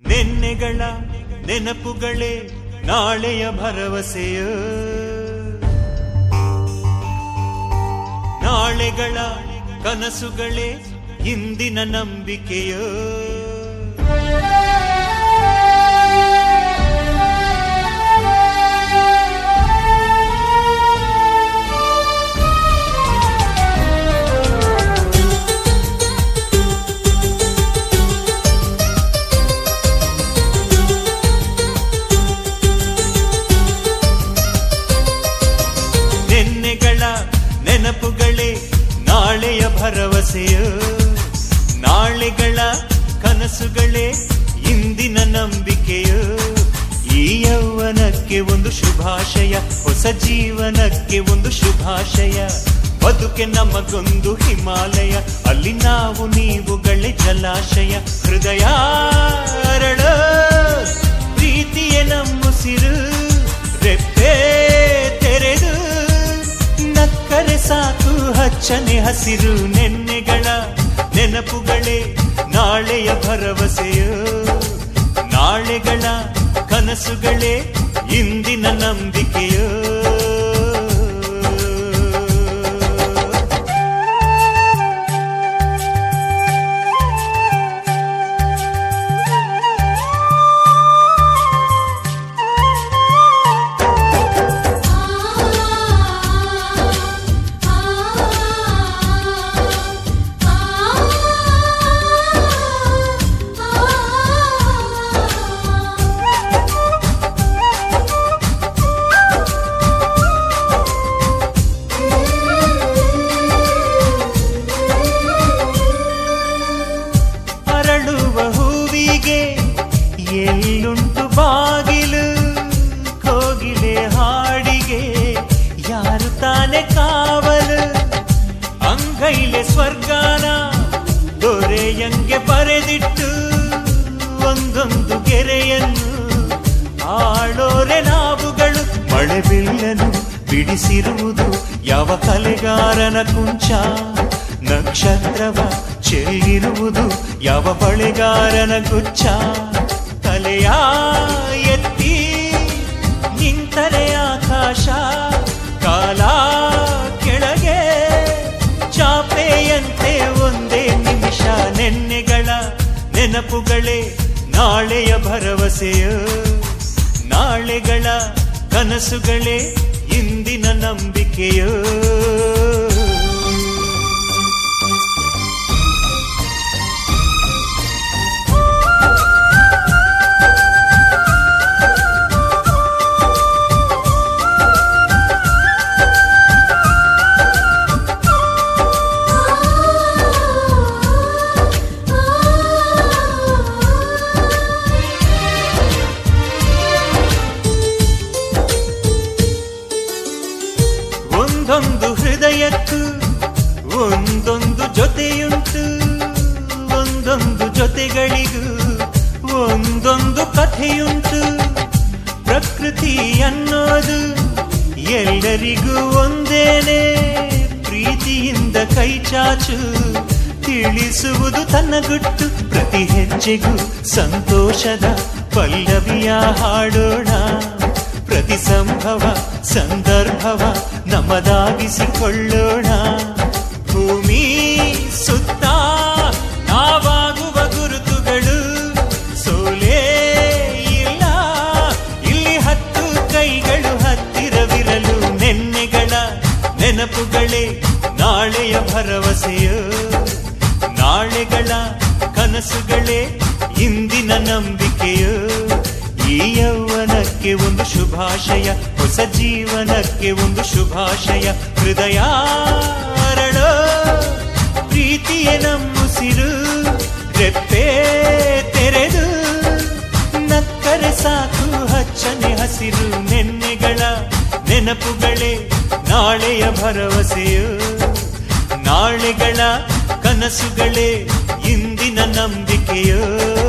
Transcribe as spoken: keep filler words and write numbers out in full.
ನೆನ್ನೆಗಳ ನೆನಪುಗಳೇ ನಾಳೆಯ ಭರವಸೆಯೋ, ನಾಳೆಗಳ ಕನಸುಗಳೇ ಇಂದಿನ ನಂಬಿಕೆಯೋ. ನೆನ್ನೆಗಳ ನೆನಪುಗಳೇ ನಾಳೆಯ ಭರವಸೆಯೋ, ನಾಳೆಗಳ ಕನಸುಗಳೇ ಇಂದಿನ ನಂಬಿಕೆಯೋ. ಈ ಯೌವನಕ್ಕೆ ಒಂದು ಶುಭಾಶಯ, ಹೊಸ ಜೀವನಕ್ಕೆ ಒಂದು ಶುಭಾಶಯ. ಬದುಕೆ ನಮಗೊಂದು ಹಿಮಾಲಯ, ಅಲ್ಲಿ ನಾವು ನೀವುಗಳೇ ಜಲಾಶಯ. ಹೃದಯ ಅರಳೋ ಪ್ರೀತಿಯ ನಮ್ಮುಸಿರು, ರೆಪ್ಪೆ ತೆರೆದು ನಕ್ಕರೆ ಸಾಕು ಹಚ್ಚನೆ ಹಸಿರು. ನೆನ್ನೆಗಳ ನೆನಪುಗಳೇ ನಾಳೆಯ ಭರವಸೆಯೋ, ನಾಳೆಗಳ ಕನಸುಗಳೇ ಇಂದಿನ ನಂಬಿಕೆಯೋ. ಎಲ್ಲುಂಟು ಬಾಗಿಲು ಕೋಗಿಲೆ ಹಾಡಿಗೆ, ಯಾರು ತಾನೆ ಕಾವಲು. ಅಂಗೈಲೆ ಸ್ವರ್ಗಾನ ದೊರೆಯಂಗೆ ಬರೆದಿಟ್ಟು, ಒಂದೊಂದು ಗೆರೆಯನ್ನು ಆಳೋರೆ ನಾವುಗಳು. ಮಳೆ ಬಿಲ್ಲನು ಬಿಡಿಸಿರುವುದು ಯಾವ ಕಲೆಗಾರನ ಕುಂಚ, ನಕ್ಷತ್ರವ ಚೆಲ್ಲಿರುವುದು ಯಾವ ಬಳೆಗಾರನ ಗುಚ್ಛ. ತಲೆಯ ಎತ್ತಿ ನಿಂತರೆ ಆಕಾಶ, ಕಾಲ ಕೆಳಗೆ ಚಾಪೆಯಂತೆ ಒಂದೇ ನಿಮಿಷ. ನೆನ್ನೆಗಳ ನೆನಪುಗಳೇ ನಾಳೆಯ ಭರವಸೆಯೋ, ನಾಳೆಗಳ ಕನಸುಗಳೇ ಇಂದಿನ ನಂಬಿಕೆಯೋ. ಒಂದೊಂದು ಹೃದಯಕ್ಕೂ ಒಂದೊಂದು ಜೊತೆಯುಂಟು, ಒಂದೊಂದು ಜೊತೆಗಳಿಗೂ ಒಂದೊಂದು ಕಥೆಯುಂಟು. ಪ್ರಕೃತಿ ಅನ್ನೋದು ಎಲ್ಲರಿಗೂ ಒಂದೇನೆ, ಪ್ರೀತಿಯಿಂದ ಕೈ ಚಾಚು ತಿಳಿಸುವುದು ತನ್ನ ಗುಟ್ಟು. ಪ್ರತಿ ಹೆಜ್ಜೆಗೂ ಸಂತೋಷದ ಪಲ್ಲವಿಯ ಹಾಡೋಣ, ಪ್ರತಿ ಸಂಭವ ಸಂದರ್ಭವ ನಮ್ಮದಾಗಿಸಿಕೊಳ್ಳೋಣ. ಭೂಮಿ ಸುತ್ತ ನಾವಾಗುವ ಗುರುತುಗಳು ಸೋಲೇ ಇಲ್ಲ, ಇಲ್ಲಿ ಹತ್ತು ಕೈಗಳು ಹತ್ತಿರವಿರಲು. ನೆನ್ನೆಗಳ ನೆನಪುಗಳೇ ನಾಳೆಯ ಭರವಸೆಯೋ, ನಾಳೆಗಳ ಕನಸುಗಳೇ ಇಂದಿನ ನಂಬಿಕೆಯೋ. ಈ ಯೌವನಕ್ಕೆ ಒಂದು ಶುಭಾಶಯ, ಹೊಸ ಜೀವನಕ್ಕೆ ಒಂದು ಶುಭಾಶಯ. ಹೃದಯ ಅರಳೋ ಪ್ರೀತಿಯ ನಮ್ಮುಸಿರು, ರೆಪ್ಪೆ ತೆರೆದು ನಕ್ಕರೆ ಸಾಕು ಹಚ್ಚನೆ ಹಸಿರು. ನೆನ್ನೆಗಳ ನೆನಪುಗಳೇ ನಾಳೆಯ ಭರವಸೆಯೋ, ನಾಳೆಗಳ ಕನಸುಗಳೇ ಇಂದಿನ ನಂಬಿಕೆಯೋ.